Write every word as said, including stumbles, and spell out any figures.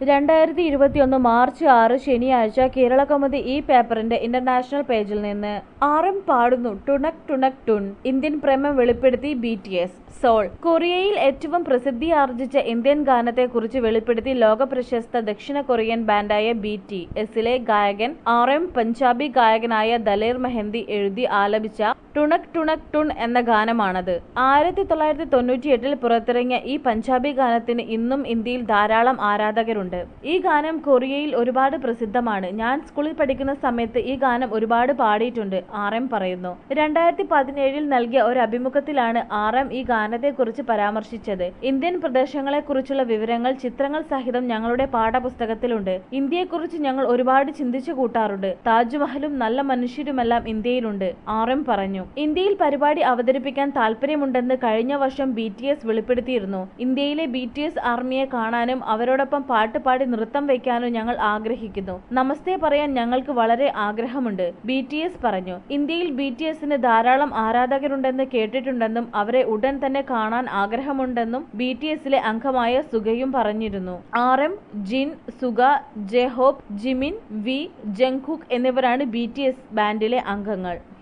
രണ്ടായിരത്തി ഇരുപത്തിയൊന്ന് മാർച്ച് ആറ് ശനിയാഴ്ച കേരളകൗമുദി ഈ പേപ്പറിന്റെ ഇന്റർനാഷണൽ പേജിൽ നിന്ന് ആർ എം പാടുന്നു ടുണക് ടുണക് ടുൺ. ഇന്ത്യൻ പ്രേമം വെളിപ്പെടുത്തി ബി ടി എസ്. സോൾ. കൊറിയയിൽ ഏറ്റവും പ്രസിദ്ധിയാർജിച്ച ഇന്ത്യൻ ഗാനത്തെക്കുറിച്ച് വെളിപ്പെടുത്തി ലോകപ്രശസ്ത ദക്ഷിണ കൊറിയൻ ബാൻഡായ ബി ടി എസിലെ ഗായകൻ ആർ എം പഞ്ചാബി ഗായകനായ ദലേർ മെഹന്തി എഴുതി ആലപിച്ച ടുണക് ടുണക് ടുൺ എന്ന ഗാനമാണത്. ആയിരത്തി തൊള്ളായിരത്തി തൊണ്ണൂറ്റിയെട്ടിൽ പുറത്തിറങ്ങിയ ഈ പഞ്ചാബി ഗാനത്തിന് ഇന്നും ഇന്ത്യയിൽ ധാരാളം ആരാധകരുണ്ട്. ഈ ഗാനം കൊറിയയിൽ ഒരുപാട് പ്രസിദ്ധമാണ്. ഞാൻ സ്കൂളിൽ പഠിക്കുന്ന സമയത്ത് ഈ ഗാനം ഒരുപാട് പാടിയിട്ടുണ്ട്, ആർ എം പറയുന്നു. രണ്ടായിരത്തി പതിനേഴിൽ നൽകിയ ഒരു അഭിമുഖത്തിലാണ് ആർ എം ഈ ഗാനത്തെക്കുറിച്ച് പരാമർശിച്ചത്. ഇന്ത്യൻ പ്രദേശങ്ങളെക്കുറിച്ചുള്ള വിവരങ്ങൾ ചിത്രങ്ങൾ സഹിതം ഞങ്ങളുടെ പാഠപുസ്തകത്തിലുണ്ട്. ഇന്ത്യയെക്കുറിച്ച് ഞങ്ങൾ ഒരുപാട് ചിന്തിച്ചു കൂട്ടാറുണ്ട്. താജ്മഹലും നല്ല മനുഷ്യരുമെല്ലാം ഇന്ത്യയിലുണ്ട്, ആർ എം പറഞ്ഞു. ഇന്ത്യയിൽ പരിപാടി അവതരിപ്പിക്കാൻ താല്പര്യമുണ്ടെന്ന് കഴിഞ്ഞ വർഷം ബി ടി എസ് വെളിപ്പെടുത്തിയിരുന്നു. ഇന്ത്യയിലെ ബി ടി എസ് ആർമിയെ കാണാനും അവരോടൊപ്പം പാട്ട് പാടി നൃത്തം വയ്ക്കാനും ഞങ്ങൾ ആഗ്രഹിക്കുന്നു. നമസ്തേ പറയാൻ ഞങ്ങൾക്ക് വളരെ ആഗ്രഹമുണ്ട്, ബി ടി എസ് പറഞ്ഞു. ഇന്ത്യയിൽ ബി ടി എസിന് ധാരാളം ആരാധകരുണ്ടെന്ന് കേട്ടിട്ടുണ്ടെന്നും അവരെ ഉടൻ തന്നെ കാണാൻ ആഗ്രഹമുണ്ടെന്നും ബി ടി എസിലെ അംഗമായ സുഗയും പറഞ്ഞിരുന്നു. R M, Jin, Suga, J Hope, Jimin, V, Jungkook എന്നിവരാണ് ബി ടി എസ് ബാൻഡിലെ അംഗങ്ങൾ.